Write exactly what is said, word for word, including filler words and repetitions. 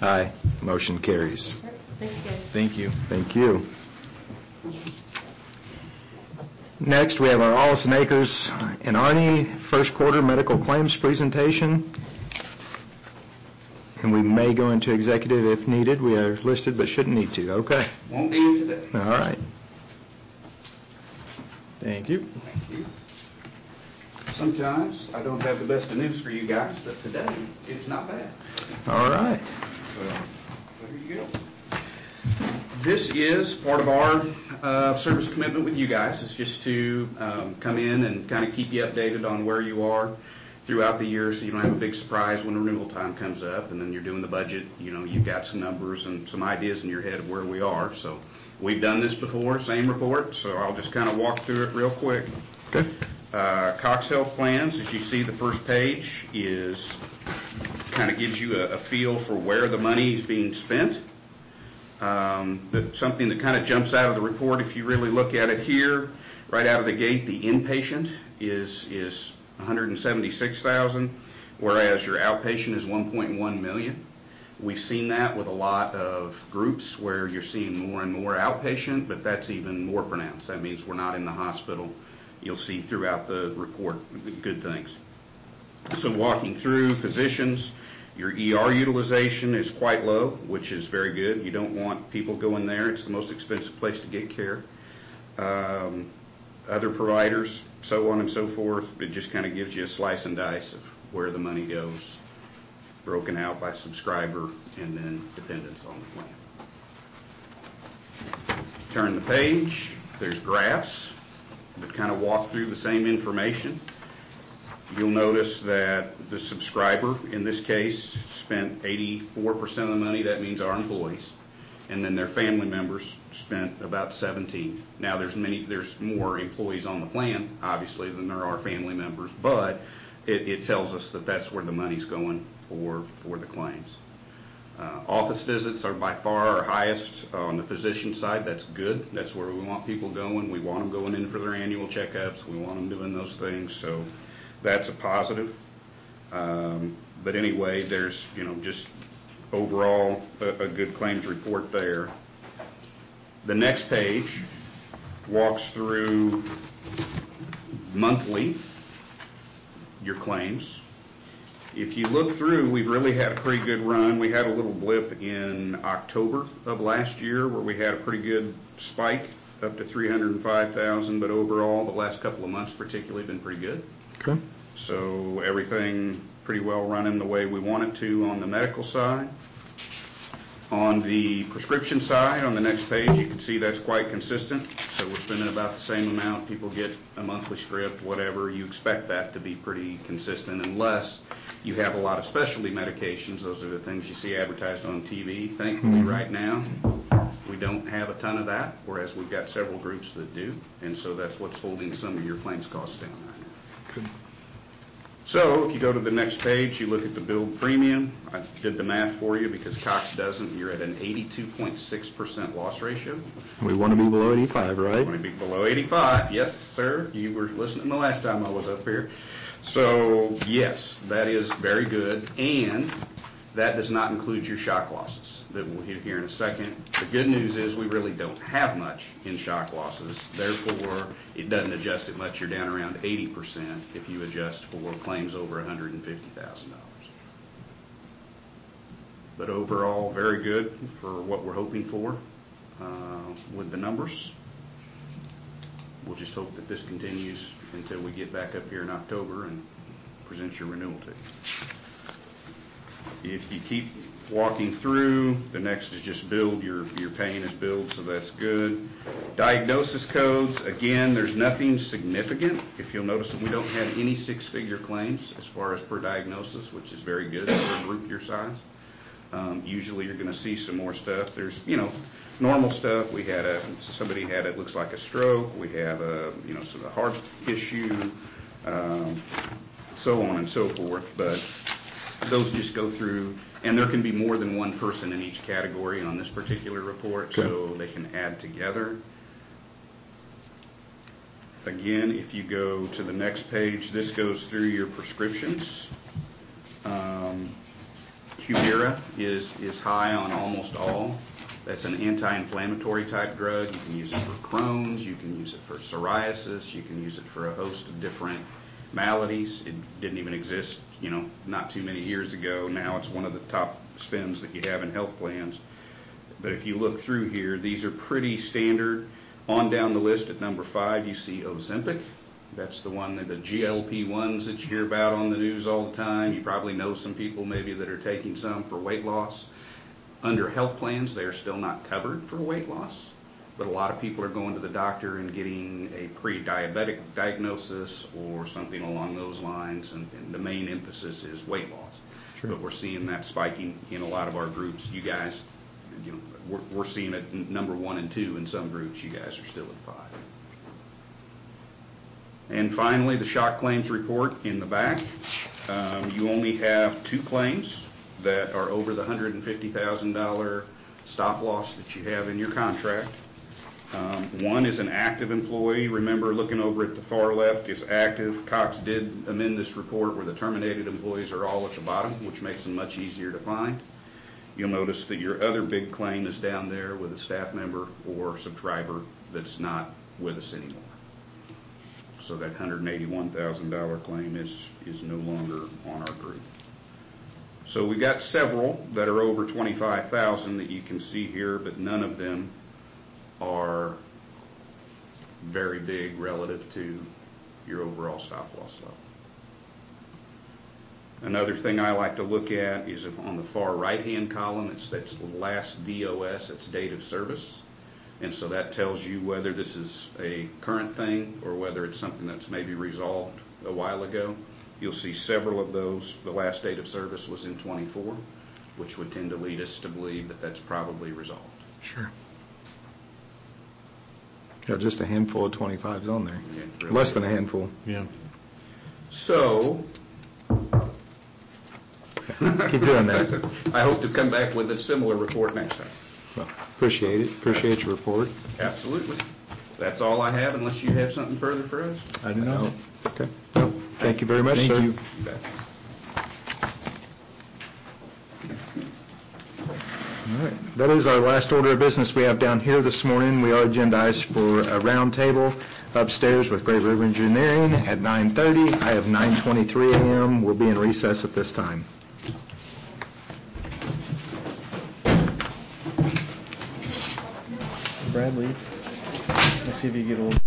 Aye. Motion carries. Thank you, guys. Thank you. Thank you. Next, we have our Allison Acres and Arnie first quarter medical claims presentation. And we may go into executive if needed. We are listed but shouldn't need to. Okay. Won't need it today. All right. Thank you. Thank you. Sometimes I don't have the best of news for you guys, but today it's not bad. All right. So, there you go. This is part of our uh, service commitment with you guys. It's just to um, come in and kind of keep you updated on where you are throughout the year so you don't have a big surprise when renewal time comes up and then you're doing the budget. You know, you've got some numbers and some ideas in your head of where we are. So we've done this before, same report, so I'll just kind of walk through it real quick. Okay. Uh, Cox Health Plans, as you see, the first page is kind of gives you a, a feel for where the money is being spent. Um, that something that kind of jumps out of the report, if you really look at it here, right out of the gate, the inpatient is is one hundred seventy-six thousand dollars, whereas your outpatient is one point one million dollars. We've seen that with a lot of groups where you're seeing more and more outpatient, but that's even more pronounced. That means we're not in the hospital. You'll see throughout the report good things. So walking through physicians, your E R utilization is quite low, which is very good. You don't want people going there. It's the most expensive place to get care. Um, other providers, so on and so forth. It just kind of gives you a slice and dice of where the money goes, broken out by subscriber and then dependence on the plan. Turn the page. There's graphs that kind of walk through the same information. You'll notice that the subscriber, in this case, spent eighty-four percent of the money. That means our employees. And then their family members spent about seventeen. Now, there's many, there's more employees on the plan, obviously, than there are family members, but it, it tells us that that's where the money's going for, for the claims. Uh, office visits are by far our highest on the physician side. That's good. That's where we want people going. We want them going in for their annual checkups. We want them doing those things. So that's a positive. Um, but anyway, there's, you know, just overall a, a good claims report there. The next page walks through monthly your claims. If you look through, we've really had a pretty good run. We had a little blip in October of last year where we had a pretty good spike up to three hundred five thousand, but overall the last couple of months particularly been pretty good. Okay. So everything pretty well running the way we want it to on the medical side. On the prescription side, on the next page, you can see that's quite consistent. So we're spending about the same amount. People get a monthly script, whatever. You expect that to be pretty consistent unless you have a lot of specialty medications. Those are the things you see advertised on T V. Thankfully, mm-hmm. right now, we don't have a ton of that, whereas we've got several groups that do. And so that's what's holding some of your claims costs down right now. Good. So if you go to the next page, you look at the billed premium. I did the math for you because Cox doesn't. You're at an eighty-two point six percent loss ratio. We want to be below eighty-five, right? We want to be below eighty-five. Yes, sir. You were listening the last time I was up here. So, yes, that is very good. And that does not include your shock losses that we'll hit here in a second. The good news is we really don't have much in shock losses. Therefore, it doesn't adjust it much. You're down around eighty percent if you adjust for claims over one hundred fifty thousand dollars. But overall, very good for what we're hoping for uh, with the numbers. We'll just hope that this continues until we get back up here in October and present your renewal to you. If you keep walking through, the next is just build. Your, your pain is build, so that's good. Diagnosis codes, again, there's nothing significant. If you'll notice that we don't have any six-figure claims as far as per diagnosis, which is very good for a group your size. Um, usually you're going to see some more stuff. There's, you know, normal stuff. We had a, somebody had, it looks like a stroke. We have a, you know, sort of a heart issue, um, so on and so forth. But those just go through, and there can be more than one person in each category on this particular report, okay. So they can add together. Again, if you go to the next page, this goes through your prescriptions. Um, Humira is, is high on almost all. That's an anti-inflammatory type drug. You can use it for Crohn's, you can use it for psoriasis, you can use it for a host of different maladies. It didn't even exist, you know, not too many years ago. Now it's one of the top spends that you have in health plans. But if you look through here, these are pretty standard. On down the list at number five, you see Ozempic. That's the one, that the G L P ones that you hear about on the news all the time. You probably know some people maybe that are taking some for weight loss. Under health plans, they are still not covered for weight loss, but a lot of people are going to the doctor and getting a pre-diabetic diagnosis or something along those lines, and, and the main emphasis is weight loss. Sure. But we're seeing that spiking in a lot of our groups. You guys, you know, we're, we're seeing it in number one and two in some groups. You guys are still at five. And finally, the shock claims report in the back. Um, you only have two claims that are over the one hundred fifty thousand dollars stop loss that you have in your contract. Um, one is an active employee. Remember, looking over at the far left is active. Cox did amend this report where the terminated employees are all at the bottom, which makes them much easier to find. You'll notice that your other big claim is down there with a staff member or subscriber that's not with us anymore. So that one hundred eighty-one thousand dollars claim is, is no longer on our group. So we got several that are over twenty-five thousand that you can see here, but none of them are very big relative to your overall stop loss level. Another thing I like to look at is if on the far right-hand column, it's that's the last D O S, it's date of service. And so that tells you whether this is a current thing or whether it's something that's maybe resolved a while ago. You'll see several of those. The last date of service was in twenty-four, which would tend to lead us to believe that that's probably resolved. Sure. Got just a handful of twenty-fives on there. Yeah, really. Less than a handful. Yeah. So, keep doing that. I hope to come back with a similar report next time. Well, appreciate it. Appreciate your report. Absolutely. That's all I have, unless you have something further for us. I do not. Okay. No. Thank you very much, Thank sir. you. You bet. All right. That is our last order of business we have down here this morning. We are agendized for a round table upstairs with Great River Engineering at nine thirty. I have nine twenty-three a.m. We'll be in recess at this time. Bradley, let's see if you get a little